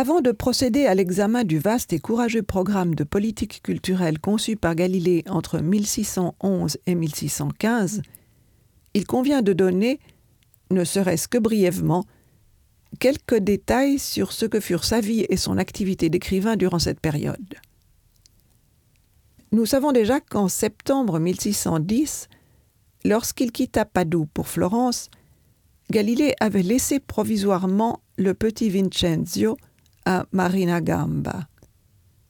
Avant de procéder à l'examen du vaste et courageux programme de politique culturelle conçu par Galilée entre 1611 et 1615, il convient de donner, ne serait-ce que brièvement, quelques détails sur ce que furent sa vie et son activité d'écrivain durant cette période. Nous savons déjà qu'en septembre 1610, lorsqu'il quitta Padoue pour Florence, Galilée avait laissé provisoirement le petit Vincenzio à Marinagamba.